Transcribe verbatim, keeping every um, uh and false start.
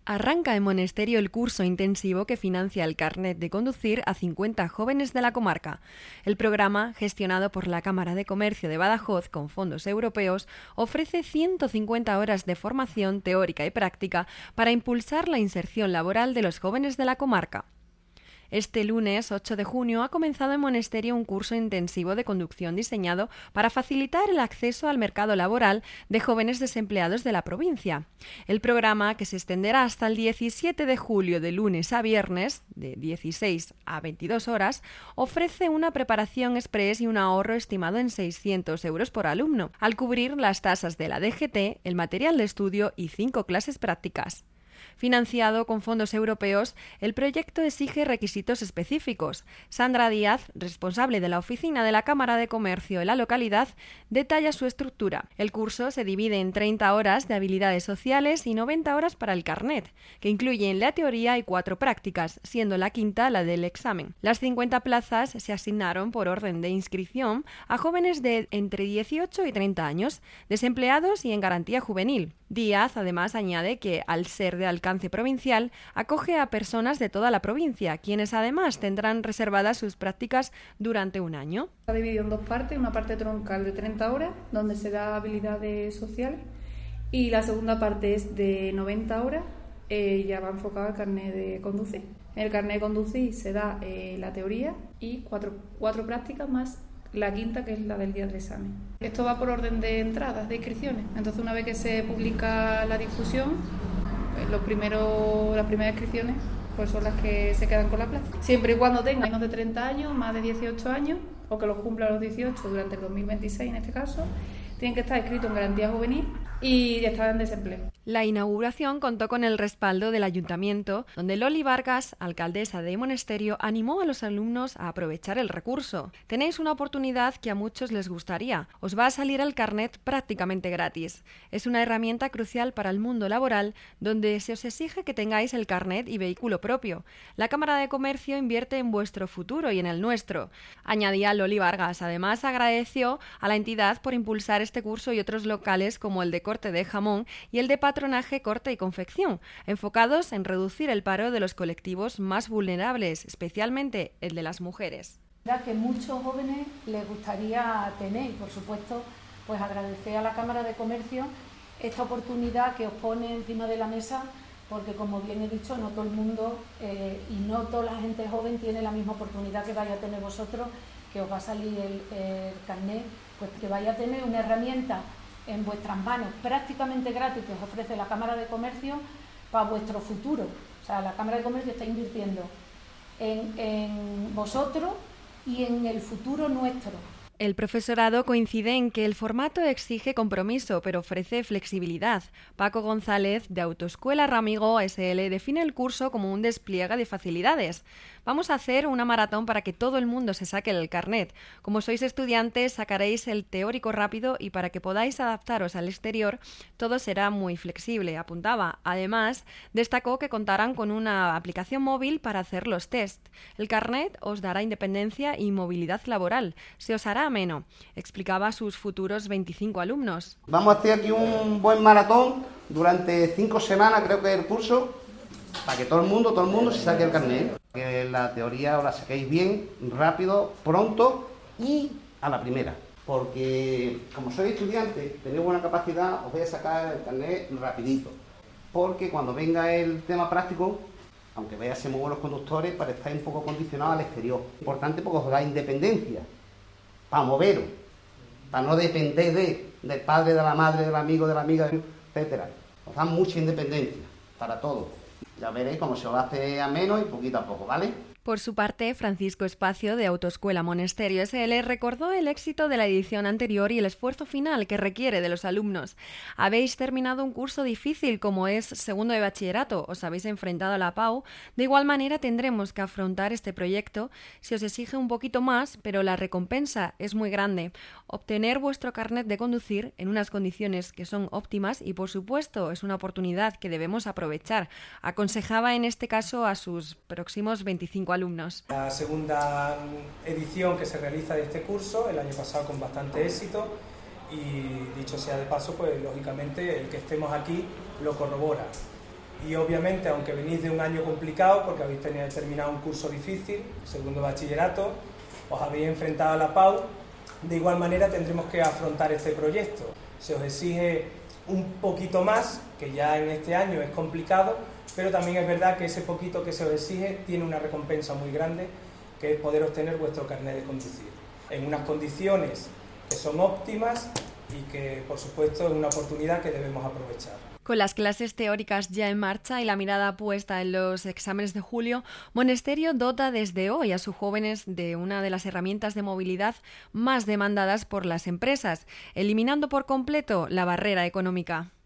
Arranca en Monesterio el curso intensivo que financia el carnet de conducir a cincuenta jóvenes de la comarca. El programa, gestionado por la Cámara de Comercio de Badajoz con fondos europeos, ofrece ciento cincuenta horas de formación teórica y práctica para impulsar la inserción laboral de los jóvenes de la comarca. Este lunes ocho de junio ha comenzado en Monesterio un curso intensivo de conducción diseñado para facilitar el acceso al mercado laboral de jóvenes desempleados de la provincia. El programa, que se extenderá hasta el diecisiete de julio de lunes a viernes, de dieciséis a veintidós horas, ofrece una preparación express y un ahorro estimado en seiscientos euros por alumno, al cubrir las tasas de la D G T, el material de estudio y cinco clases prácticas. Financiado con fondos europeos, el proyecto exige requisitos específicos. Sandra Díaz, responsable de la oficina de la Cámara de Comercio en la localidad, detalla su estructura. El curso se divide en treinta horas de habilidades sociales y noventa horas para el carnet, que incluyen la teoría y cuatro prácticas, siendo la quinta la del examen. Las cincuenta plazas se asignaron por orden de inscripción a jóvenes de entre dieciocho y treinta años, desempleados y en garantía juvenil. Díaz además añade que, al ser de alcance provincial, acoge a personas de toda la provincia, quienes además tendrán reservadas sus prácticas durante un año. Está dividido en dos partes, una parte troncal de treinta horas, donde se da habilidades sociales, y la segunda parte es de noventa horas, eh, ya va enfocado al carnet de conducir. En el carnet de conducir se da eh, la teoría y cuatro, cuatro prácticas más la quinta, que es la del día del examen. Esto va por orden de entradas, de inscripciones. Entonces, una vez que se publica la difusión, pues los primeros, las primeras inscripciones pues son las que se quedan con la plaza. Siempre y cuando tengan menos de treinta años, más de dieciocho años, o que los cumplan los dieciocho durante el dos mil veintiséis en este caso, tienen que estar inscritos en garantía juvenil y estar en desempleo. La inauguración contó con el respaldo del Ayuntamiento, donde Loli Vargas, alcaldesa de Monesterio, animó a los alumnos a aprovechar el recurso. Tenéis una oportunidad que a muchos les gustaría. Os va a salir el carnet prácticamente gratis. Es una herramienta crucial para el mundo laboral, donde se os exige que tengáis el carnet y vehículo propio. La Cámara de Comercio invierte en vuestro futuro y en el nuestro. Añadía Loli Vargas. Además, agradeció a la entidad por impulsar este curso y otros locales como el de corte de jamón y el de patronaje, corte y confección, enfocados en reducir el paro de los colectivos más vulnerables, especialmente el de las mujeres. Que muchos jóvenes les gustaría tener y, por supuesto, pues agradecer a la Cámara de Comercio esta oportunidad que os pone encima de la mesa, porque, como bien he dicho, no todo el mundo eh, y no toda la gente joven tiene la misma oportunidad que vaya a tener vosotros, que os va a salir el, el carnet, pues que vaya a tener una herramienta en vuestras manos prácticamente gratis que os ofrece la Cámara de Comercio para vuestro futuro. O sea, la Cámara de Comercio está invirtiendo en, en vosotros y en el futuro nuestro. El profesorado coincide en que el formato exige compromiso, pero ofrece flexibilidad. Paco González, de Autoescuela Ramigo S L, define el curso como un despliegue de facilidades. Vamos a hacer una maratón para que todo el mundo se saque el carnet. Como sois estudiantes, sacaréis el teórico rápido y para que podáis adaptaros al exterior, todo será muy flexible, apuntaba. Además, destacó que contarán con una aplicación móvil para hacer los test. El carnet os dará independencia y movilidad laboral. Se os hará ameno, explicaba a sus futuros veinticinco alumnos. Vamos a hacer aquí un buen maratón durante cinco semanas, creo que es el curso, para que todo el mundo, todo el mundo se saque el carnet. Que la teoría os la saquéis bien, rápido, pronto y a la primera. Porque como sois estudiantes, tenéis buena capacidad, os voy a sacar el carnet rapidito. Porque cuando venga el tema práctico, aunque veáis a ser muy buenos conductores, para estar un poco condicionados al exterior. Importante porque os da independencia, para moveros, para no depender de, del padre, de la madre, del amigo, de la amiga, etcétera. Os da mucha independencia para todo. Ya veréis cómo se os hace ameno y poquito a poco, ¿vale? Por su parte, Francisco Espacio, de Autoescuela Monesterio S L, recordó el éxito de la edición anterior y el esfuerzo final que requiere de los alumnos. Habéis terminado un curso difícil como es segundo de bachillerato, os habéis enfrentado a la P A U, de igual manera tendremos que afrontar este proyecto. Se os exige un poquito más, pero la recompensa es muy grande. Obtener vuestro carnet de conducir en unas condiciones que son óptimas y, por supuesto, es una oportunidad que debemos aprovechar. Aconsejaba en este caso a sus próximos veinticinco alumnos. La segunda edición que se realiza de este curso, el año pasado con bastante éxito, y dicho sea de paso, pues lógicamente el que estemos aquí lo corrobora. Y obviamente, aunque venís de un año complicado, porque habéis tenido terminado un curso difícil, segundo bachillerato, os habéis enfrentado a la P A U, de igual manera tendremos que afrontar este proyecto. Se os exige un poquito más, que ya en este año es complicado, pero también es verdad que ese poquito que se os exige tiene una recompensa muy grande, que es poder obtener vuestro carnet de conducir, en unas condiciones que son óptimas y que, por supuesto, es una oportunidad que debemos aprovechar. Con las clases teóricas ya en marcha y la mirada puesta en los exámenes de julio, Monesterio dota desde hoy a sus jóvenes de una de las herramientas de movilidad más demandadas por las empresas, eliminando por completo la barrera económica.